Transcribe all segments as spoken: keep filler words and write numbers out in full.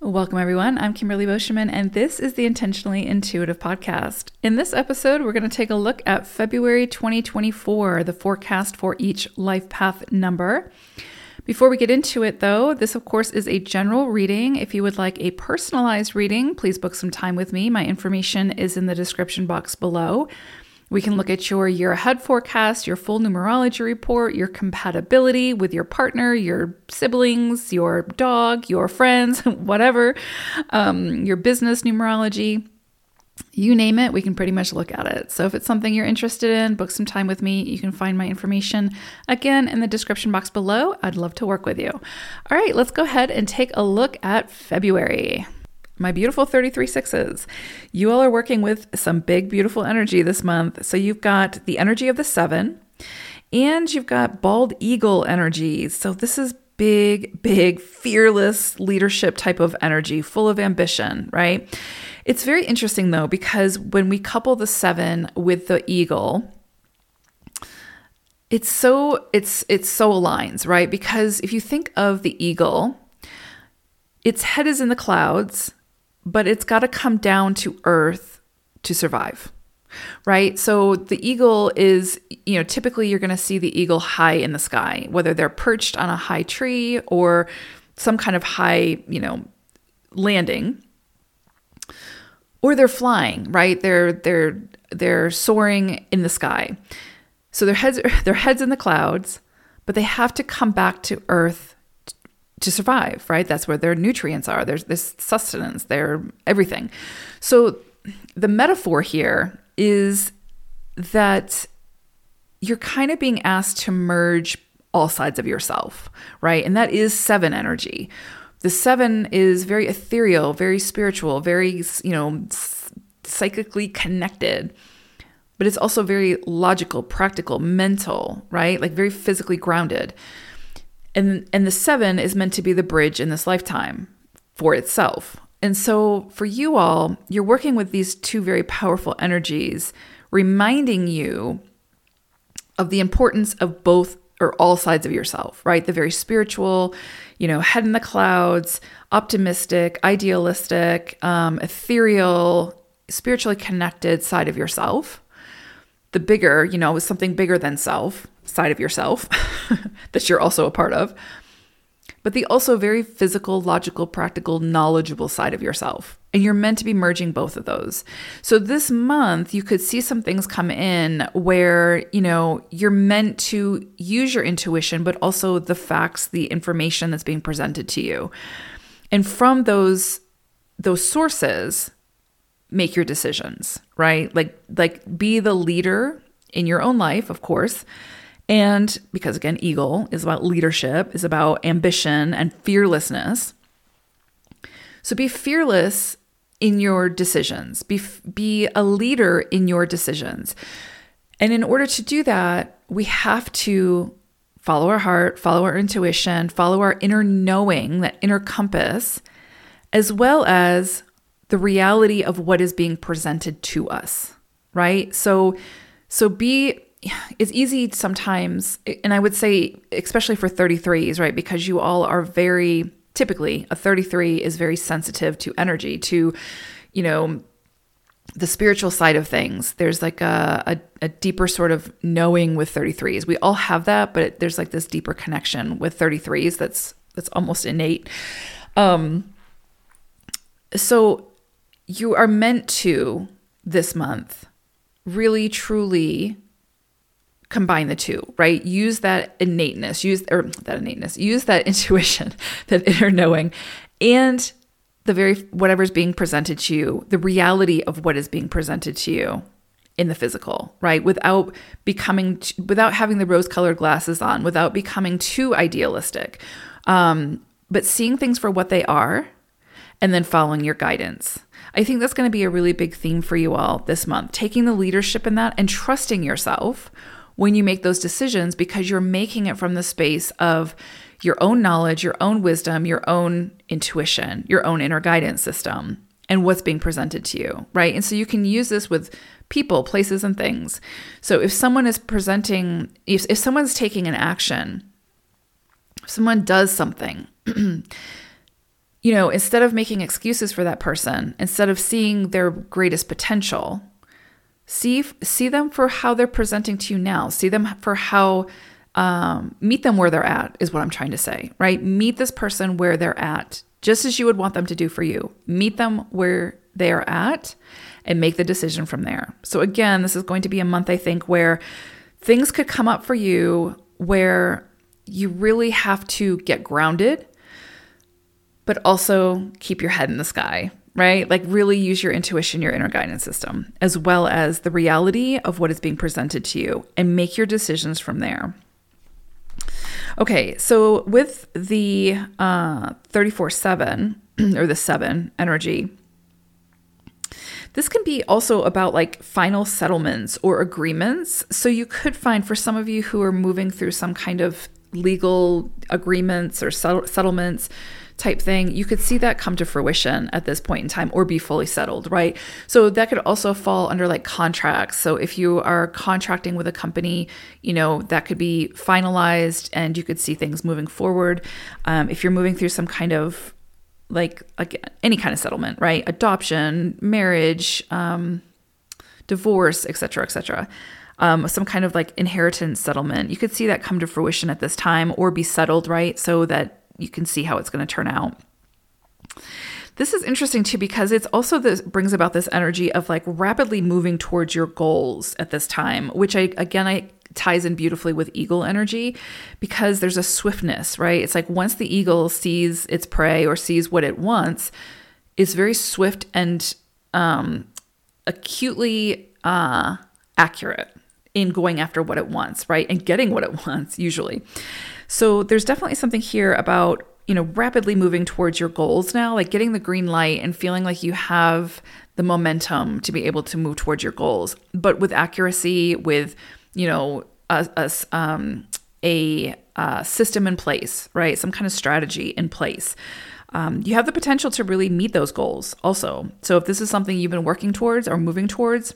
Welcome, everyone. I'm Kimberly Boschman, and this is the Intentionally Intuitive Podcast. In this episode, we're going to take a look at February twenty twenty-four, the forecast for each life path number. Before we get into it, though, this, of course, is a general reading. If you would like a personalized reading, please book some time with me. My information is in the description box below. We can look at your year ahead forecast, your full numerology report, your compatibility with your partner, your siblings, your dog, your friends, whatever, um, your business numerology, you name it, we can pretty much look at it. So if it's something you're interested in, book some time with me. You can find my information again in the description box below. I'd love to work with you. All right, let's go ahead and take a look at February. My beautiful thirty-three sixes, you all are working with some big, beautiful energy this month. So you've got the energy of the seven and you've got bald eagle energy. So this is big, big, fearless leadership type of energy, full of ambition, right? It's very interesting though, because when we couple the seven with the eagle, it's so, it's, it's so aligns, right? Because if you think of the eagle, its head is in the clouds, but it's got to come down to earth to survive, right? So the eagle is, you know, typically you're going to see the eagle high in the sky, whether they're perched on a high tree or some kind of high, you know, landing, or they're flying, right? They're they're they're soaring in the sky. So their heads their heads in the clouds, but they have to come back to earth to survive, right? That's where their nutrients are. There's this sustenance, they're everything. So the metaphor here is that you're kind of being asked to merge all sides of yourself, right? And that is seven energy. The seven is very ethereal, very spiritual, very, you know, psychically connected, but it's also very logical, practical, mental, right? Like very physically grounded. And, and the seven is meant to be the bridge in this lifetime for itself. And so for you all, you're working with these two very powerful energies, reminding you of the importance of both or all sides of yourself, right? The very spiritual, you know, head in the clouds, optimistic, idealistic, um, ethereal, spiritually connected side of yourself. The bigger, you know, something bigger than self side of yourself that you're also a part of, but the also very physical, logical, practical, knowledgeable side of yourself. And you're meant to be merging both of those. So this month, you could see some things come in where, you know, you're meant to use your intuition, but also the facts, the information that's being presented to you. And from those, those sources, make your decisions, right? Like, like be the leader in your own life, of course. And because again, eagle is about leadership, is about ambition and fearlessness. So be fearless in your decisions. Be, be a leader in your decisions. And in order to do that, we have to follow our heart, follow our intuition, follow our inner knowing, that inner compass, as well as the reality of what is being presented to us, right? So, so be, it's easy sometimes, and I would say, especially for thirty-threes, right? Because you all are very, typically a thirty-three is very sensitive to energy, to, you know, the spiritual side of things. There's like a, a, a deeper sort of knowing with thirty-threes. We all have that, but it, there's like this deeper connection with thirty-threes that's, that's almost innate. Um, so you are meant to, this month, really, truly combine the two, right? Use that innateness, use, or that innateness, use that intuition, that inner knowing, and the very, whatever's being presented to you, the reality of what is being presented to you in the physical, right? Without becoming, without having the rose-colored glasses on, without becoming too idealistic, um, but seeing things for what they are, and then following your guidance. I think that's going to be a really big theme for you all this month, taking the leadership in that and trusting yourself when you make those decisions, because you're making it from the space of your own knowledge, your own wisdom, your own intuition, your own inner guidance system, and what's being presented to you, right? And so you can use this with people, places, and things. So if someone is presenting, if, if someone's taking an action, if someone does something, you you know, instead of making excuses for that person, instead of seeing their greatest potential, see see them for how they're presenting to you now. See them for how, um, meet them where they're at is what I'm trying to say, right? Meet this person where they're at, just as you would want them to do for you. Meet them where they are at and make the decision from there. So again, this is going to be a month, I think, where things could come up for you where you really have to get grounded, but also keep your head in the sky, right? Like really use your intuition, your inner guidance system, as well as the reality of what is being presented to you, and make your decisions from there. Okay, so with the uh, thirty-four seven or the seven energy, this can be also about like final settlements or agreements. So you could find, for some of you who are moving through some kind of legal agreements or settlements type thing, you could see that come to fruition at this point in time or be fully settled, right? So that could also fall under like contracts. So if you are contracting with a company, you know, that could be finalized and you could see things moving forward. Um, if you're moving through some kind of like, like any kind of settlement, right? Adoption, marriage, um, divorce, et cetera, et cetera. Um, some kind of like inheritance settlement. You could see that come to fruition at this time or be settled, right? So that you can see how it's going to turn out. This is interesting too, because it's also this brings about this energy of like rapidly moving towards your goals at this time, which I, again, I ties in beautifully with eagle energy, because there's a swiftness, right? It's like once the eagle sees its prey or sees what it wants, it's very swift and um, acutely uh, accurate in going after what it wants, right? And getting what it wants usually. So there's definitely something here about, you know, rapidly moving towards your goals now, like getting the green light and feeling like you have the momentum to be able to move towards your goals, but with accuracy, with, you know, a, a, um, a, a system in place, right? Some kind of strategy in place. Um, you have the potential to really meet those goals also. So if this is something you've been working towards or moving towards,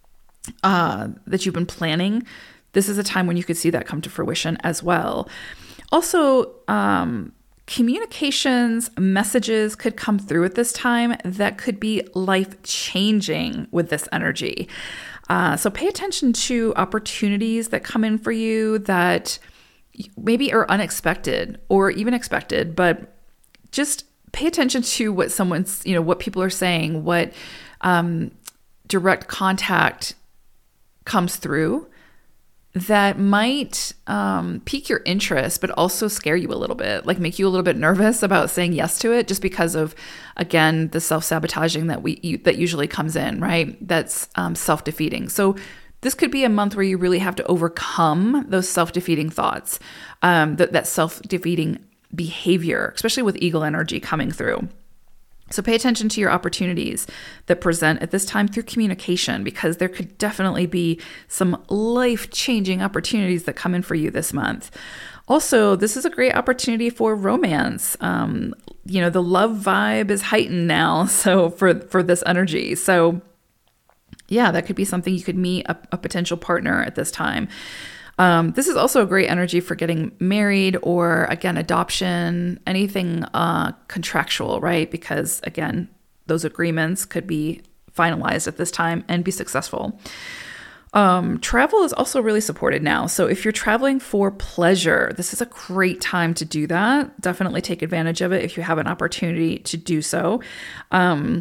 uh, that you've been planning, this is a time when you could see that come to fruition as well. Also, um, communications, messages could come through at this time that could be life-changing with this energy. Uh, so pay attention to opportunities that come in for you that maybe are unexpected or even expected, but just pay attention to what someone's, you know, what people are saying, what um, direct contact comes through that might um, pique your interest, but also scare you a little bit, like make you a little bit nervous about saying yes to it, just because of, again, the self-sabotaging that we you, that usually comes in, right? That's um, self-defeating. So this could be a month where you really have to overcome those self-defeating thoughts, um, that, that self-defeating behavior, especially with eagle energy coming through. So pay attention to your opportunities that present at this time through communication, because there could definitely be some life-changing opportunities that come in for you this month. Also, this is a great opportunity for romance. Um, you know, the love vibe is heightened now, so for, for this energy. So yeah, that could be something you could meet a, a potential partner at this time. Um, this is also a great energy for getting married or, again, adoption, anything uh, contractual, right? Because, again, those agreements could be finalized at this time and be successful. Um, travel is also really supported now. So if you're traveling for pleasure, this is a great time to do that. Definitely take advantage of it if you have an opportunity to do so. Um,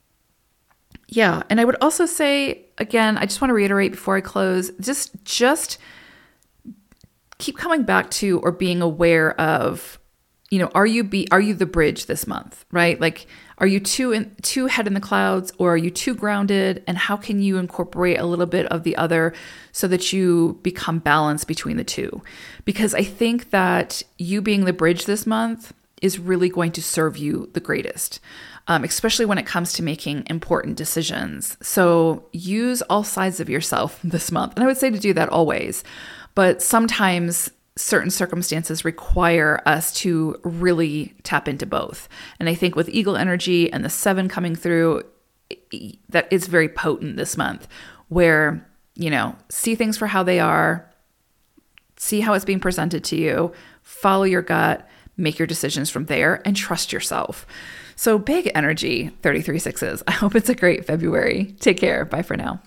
yeah. And I would also say, again, I just want to reiterate before I close, just, just, keep coming back to or being aware of, you know, are you be are you the bridge this month, right? Like, are you too in, too head in the clouds, or are you too grounded? And how can you incorporate a little bit of the other so that you become balanced between the two? Because I think that you being the bridge this month is really going to serve you the greatest, um, especially when it comes to making important decisions. So use all sides of yourself this month, and I would say to do that always. But sometimes certain circumstances require us to really tap into both. And I think with eagle energy and the seven coming through, that is very potent this month, where, you know, see things for how they are, see how it's being presented to you, follow your gut, make your decisions from there, and trust yourself. So big energy, thirty-three sixes. I hope it's a great February. Take care. Bye for now.